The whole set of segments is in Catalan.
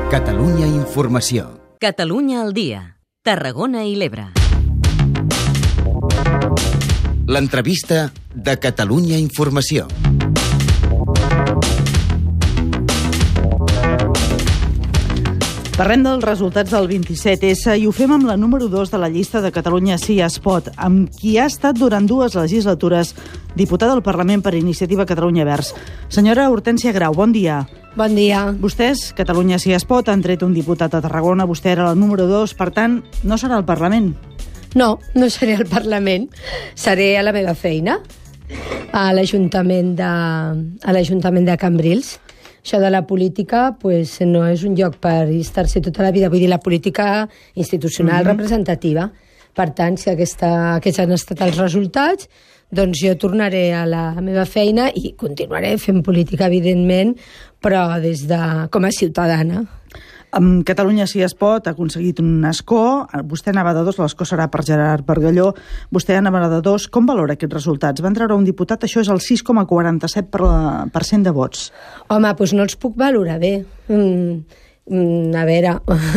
Catalunya Informació. Catalunya al dia. Tarragona i l'Ebre. L'entrevista de Catalunya Informació. Parlem dels resultats del 27S i ho fem amb la número 2 de la llista de Catalunya Sí es pot, amb qui ha estat durant 2 legislatures diputada al Parlament per Iniciativa Catalunya Verds. Senyora Hortènsia Grau, bon dia. Bon dia. Vostès, Catalunya Sí es pot, han tret un diputat a Tarragona, vostè era la número 2, per tant, no serà al Parlament. No seré al Parlament, seré a la meva feina, a l'Ajuntament de Cambrils. Això de la política pues, no és un lloc per estar-se tota la vida, vull dir, la política institucional representativa. Per tant, si aquests han estat els resultats, doncs jo tornaré a la meva feina i continuaré fent política, evidentment, però com a ciutadana. Amb Catalunya Sí es pot ha aconseguit un escó, vostè anava de 2, l'escó serà per Gerard Bargalló, vostè anava de 2, com valora aquests resultats? Van treure un diputat, això és el 6,47% de vots. Home, doncs no els puc valorar bé. A veure,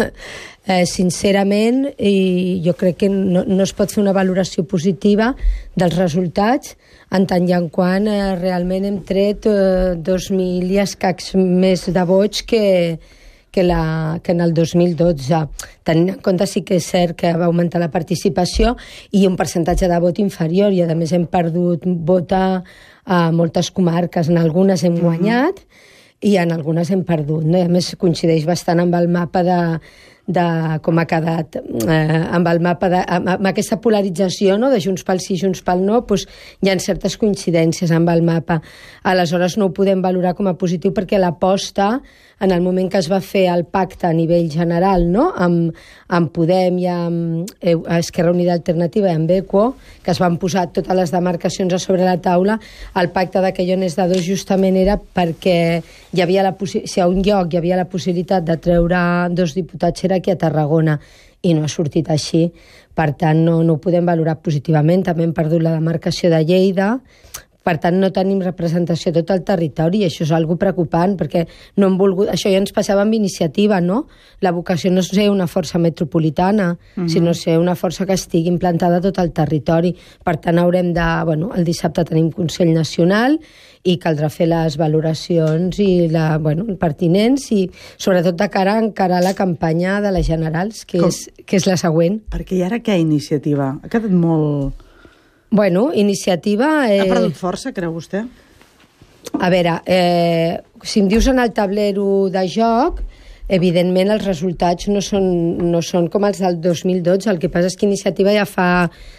sincerament, jo crec que no es pot fer una valoració positiva dels resultats en tant i en quant realment hem tret 2.000 i escacs més de vots que en el 2012. Tenint en compte sí que és cert que va augmentar la participació i un percentatge de vot inferior, i a més hem perdut vot a moltes comarques. En algunes hem guanyat i en algunes hem perdut. No? I a més coincideix bastant amb el mapa de com ha quedat, amb aquesta polarització, no? De Junts pel Sí, Junts pel No, doncs hi ha certes coincidències amb el mapa. Aleshores no ho podem valorar com a positiu perquè l'aposta, en el moment que es va fer el pacte a nivell general, no? amb Podem i amb Esquerra Unida Alternativa i amb ECO, que es van posar totes les demarcacions a sobre la taula, el pacte de que jo n'és de 2 justament era perquè si a un lloc hi havia la possibilitat de treure 2 diputats era aquí a Tarragona, i no ha sortit així. Per tant, no ho podem valorar positivament. També hem perdut la demarcació de Lleida. Per tant, no tenim representació a tot el territori i això és algo preocupant perquè no hem volgut... Això ja ens passava amb Iniciativa, no? La vocació no és ser una força metropolitana, sinó ser una força que estigui implantada a tot el territori. Per tant, haurem de... el dissabte tenim Consell Nacional i caldrà fer les valoracions pertinents i sobretot de cara a encarar la campanya de les generals, que és la següent. Perquè i ara què Iniciativa? Ha quedat molt... Iniciativa... Ha perdut força, creu vostè? A veure, si em dius en el tablero de joc, evidentment els resultats no són com els del 2012. El que passa és que Iniciativa ja fa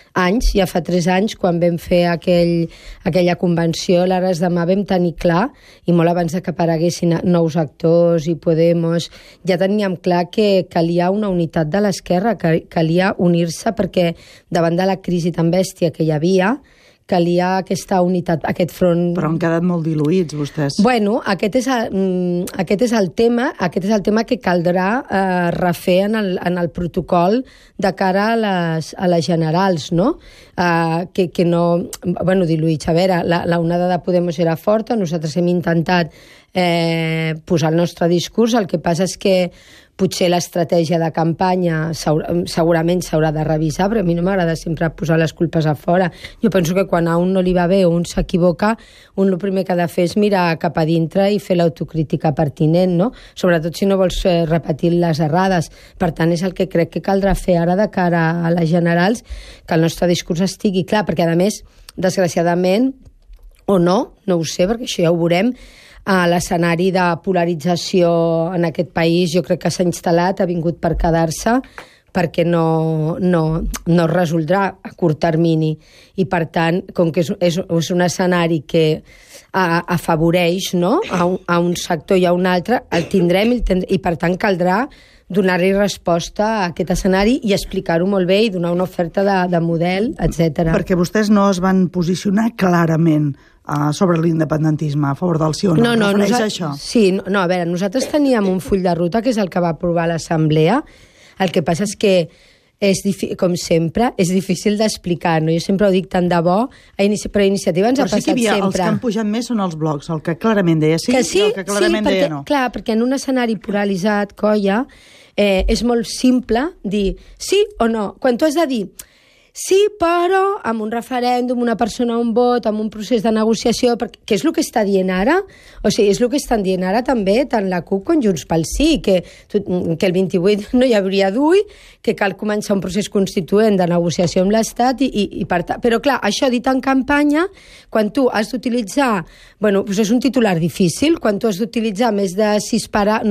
3 anys, quan vam fer aquella convenció, l'Ares demà vam tenir clar, i molt abans que apareguessin nous actors i Podemos, ja teníem clar que calia una unitat de l'esquerra, que calia unir-se perquè davant de la crisi tan bèstia que hi havia, calia aquesta unitat, aquest front... Però han quedat molt diluïts, vostès. Aquest és el tema que caldrà refer en el protocol de cara a les generals, no? Que no... diluïts. A veure, la onada de Podemos era forta, nosaltres hem intentat posar el nostre discurs, el que passa és que potser l'estratègia de campanya segurament s'haurà de revisar, però a mi no m'agrada sempre posar les culpes a fora. Jo penso que quan a un no li va bé o un s'equivoca, el primer que ha de fer és mirar cap a dintre i fer l'autocrítica pertinent, no? Sobretot si no vols repetir les errades. Per tant, és el que crec que caldrà fer ara de cara a les generals, que el nostre discurs estigui clar, perquè a més, desgraciadament, o no ho sé, perquè això ja ho veurem, l'escenari de polarització en aquest país jo crec que s'ha instal·lat, ha vingut per quedar-se, perquè no es resoldrà a curt termini. I per tant, com que és un escenari que afavoreix, no? a un sector i a un altre, el tindrem i per tant caldrà donar-hi resposta a aquest escenari i explicar-ho molt bé i donar una oferta de model, etc. Perquè vostès no es van posicionar clarament sobre l'independentisme, a favor del sí o no. Això? Sí, a veure, nosaltres teníem un full de ruta que és el que va aprovar l'Assemblea. El que passa és que com sempre, és difícil d'explicar, no? Jo sempre ho dic tant de bo, però a Iniciativa ens ha passat sempre. Però sí que els que han pujat més són els blogs, el que clarament deia sí, i el que clarament deia no. Clar, perquè en un escenari polaritzat, colla, és molt simple dir sí o no. Quan tu has de dir sí, però amb un referèndum, una persona, un vot, amb un procés de negociació, que és el que està dient ara, o sigui, és el que estan dient ara també, tant la CUP com Junts pel Sí, que el 28 no hi hauria d'ull, que cal començar un procés constituent de negociació amb l'Estat, però clar, això dit en campanya, quan tu has d'utilitzar, bueno, doncs és un titular difícil, quan tu has d'utilitzar més de 6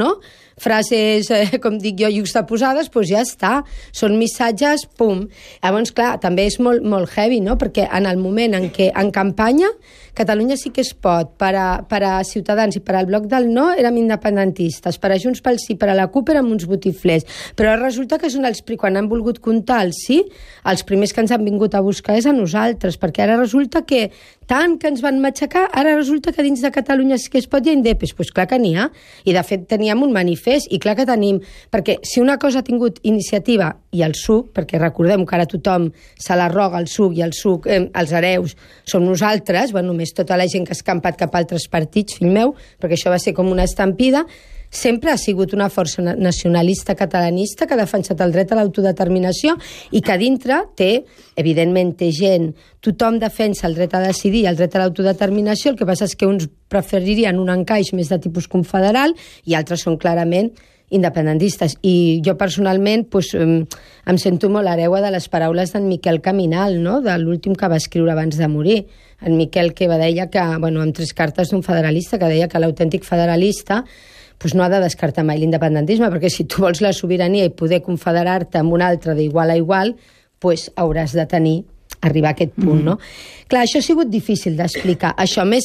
frases, com dic jo, juxtaposades, doncs ja està. Són missatges, pum. Llavors, clar, també és molt, molt heavy, no? Perquè en el moment en què en campanya Catalunya sí que es pot, per a Ciutadans i per al Bloc del No érem independentistes, per a Junts pel Sí, per a la CUP érem uns botiflers, però resulta que són quan han volgut comptar el sí, els primers que ens han vingut a buscar és a nosaltres, perquè ara resulta que tant que ens van matxacar, ara resulta que dins de Catalunya sí que es pot i a Indepes. Doncs clar que n'hi ha, i de fet teníem un manifest, i clar que tenim, perquè si una cosa ha tingut Iniciativa i el SUC, perquè recordem que ara tothom se la roga el SUC i el SUC, els hereus, som nosaltres, bueno, només tota la gent que ha escampat cap a altres partits, fill meu, perquè això va ser com una estampida, sempre ha sigut una força nacionalista catalanista que ha defensat el dret a l'autodeterminació i que dintre té, evidentment té gent, tothom defensa el dret a decidir i el dret a l'autodeterminació, el que passa és que uns preferirien un encaix més de tipus confederal i altres són clarament independentistes. I jo personalment em sento molt hereua de les paraules d'en Miquel Caminal, no? De l'últim que va escriure abans de morir. En Miquel que deia que, bueno, amb 3 cartes d'un federalista, que deia que l'autèntic federalista no ha de descartar mai l'independentisme, perquè si tu vols la sobirania i poder confederar-te amb un altre d'igual a igual, hauràs de arribar a aquest punt, no? Clar, això ha sigut difícil d'explicar. Això més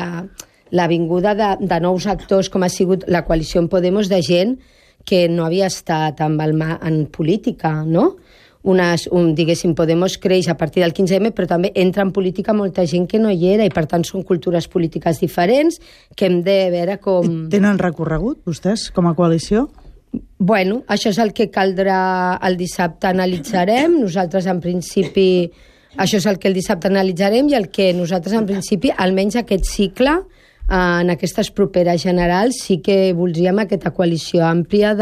la vinguda de nous actors, com ha sigut la coalició en Podemos, de gent que no havia estat en política, no? Diguéssim, Podemos creix a partir del 15M, però també entra en política molta gent que no hi era, i per tant són cultures polítiques diferents que hem de veure com... Tenen recorregut, vostès, com a coalició? Bueno, això és el que caldrà el dissabte analitzarem. Nosaltres, en principi, això és el que el dissabte analitzarem i el que nosaltres, en principi, almenys aquest cicle, en aquestes properes generals, sí que voldríem aquesta coalició àmplia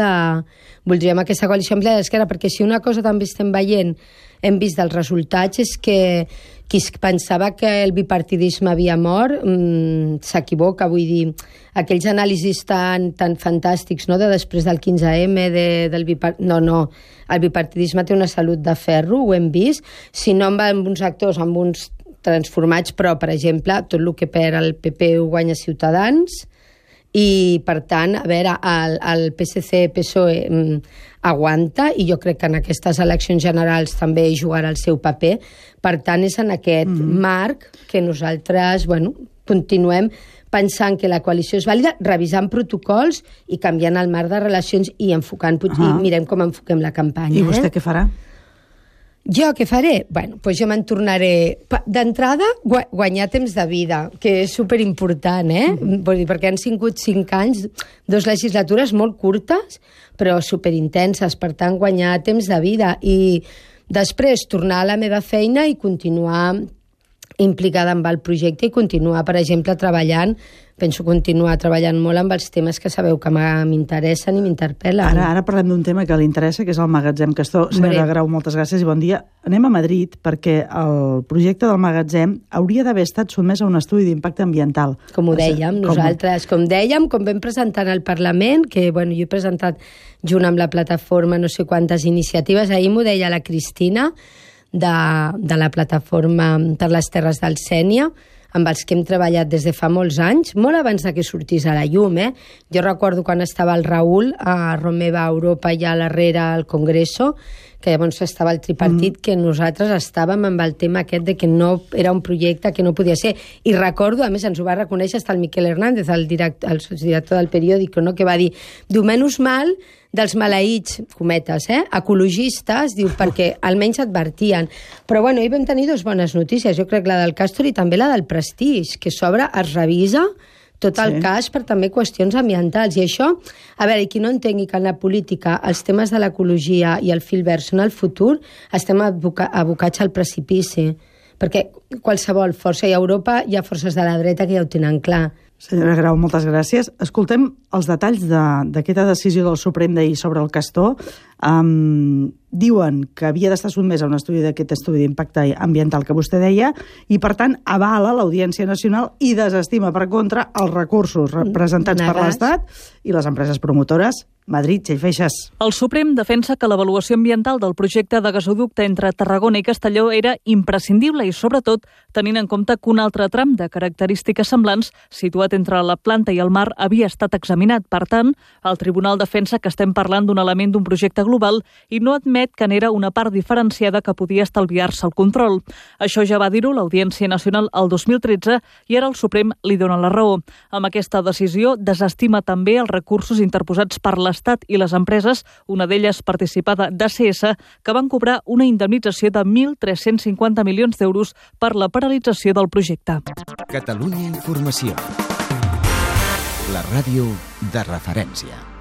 d'Esquerra, perquè si una cosa també estem veient, hem vist dels resultats, és que qui pensava que el bipartidisme havia mort s'equivoca. Vull dir, aquells anàlisis tan fantàstics, no?, de després del 15M, el bipartidisme té una salut de ferro, ho hem vist, si no amb uns actors, amb uns transformats, però, per exemple, tot el que perd el PP ho guanya Ciutadans, i, per tant, a veure, el PSC-PSOE aguanta, i jo crec que en aquestes eleccions generals també jugarà el seu paper. Per tant, és en aquest marc que nosaltres, bueno, continuem pensant que la coalició és vàlida, revisant protocols i canviant el marc de relacions i enfocant, i mirem com enfoquem la campanya. I vostè què farà? Jo què faré? Bueno, doncs jo me'n tornaré... D'entrada, guanyar temps de vida, que és superimportant, Vull dir, perquè han sigut 5 anys, 2 legislatures molt curtes, però superintenses, per tant, guanyar temps de vida. I després tornar a la meva feina i continuar implicada amb el projecte i continuar, per exemple, penso continuar treballant molt amb els temes que sabeu que m'interessen i m'interpel·len. Ara parlem d'un tema que li interessa, que és el Magatzem Castor. Senyora Grau, moltes gràcies i bon dia. Anem a Madrid perquè el projecte del Magatzem hauria d'haver estat sotmès a un estudi d'impacte ambiental. Com ho dèiem nosaltres, com vam presentar al Parlament, que jo he presentat junt amb la plataforma no sé quantes iniciatives. Ahir m'ho deia la Cristina, de la plataforma per les Terres del Sénia, amb els que hem treballat des de fa molts anys, molt abans que sortís a la llum. Jo recordo quan estava el Raül a Romeva a Europa i a l'Herrera al Congreso, que llavors estava el tripartit, que nosaltres estàvem amb el tema aquest de que no era un projecte que no podia ser. I recordo, a més, ens ho va reconèixer fins el Miquel Hernández, el director del periòdic, no?, que va dir, diu, menys mal dels maleïts, cometes, ecologistes, diu, perquè almenys advertien. Però, bueno, hi vam tenir 2 bones notícies, jo crec la del Castor i també la del Prestige, que sobre es revisa tot el cas per també qüestions ambientals. I això, a veure, qui no entengui que en la política els temes de l'ecologia i el fil verd són el futur, estem abocats al precipici. Perquè qualsevol força, i a Europa hi ha forces de la dreta que ja ho tenen clar. Senyora Grau, moltes gràcies. Escoltem els detalls d'aquesta decisió del Suprem d'ahir sobre el castor. Diuen que havia d'estar sotmès a un estudi d'aquest estudi d'impacte ambiental que vostè deia i, per tant, avala l'Audiència Nacional i desestima, per contra, els recursos representats per l'Estat i les empreses promotores. Madrid, Txell Feixas. El Suprem defensa que l'avaluació ambiental del projecte de gasoducte entre Tarragona i Castelló era imprescindible i, sobretot, tenint en compte que un altre tram de característiques semblants, situat entre la planta i el mar, havia estat examinat. Per tant, el Tribunal defensa que estem parlant d'un element d'un projecte global i no admet que n'era una part diferenciada que podia estalviar-se el control. Això ja va dir-ho l'Audiència Nacional el 2013 i ara el Suprem li dona la raó. Amb aquesta decisió desestima també els recursos interposats per l'Estat i les empreses, una d'elles participada d'ACS, que van cobrar una indemnització de 1.350 milions d'euros per la paralització del projecte. Catalunya Informació. La ràdio de referència.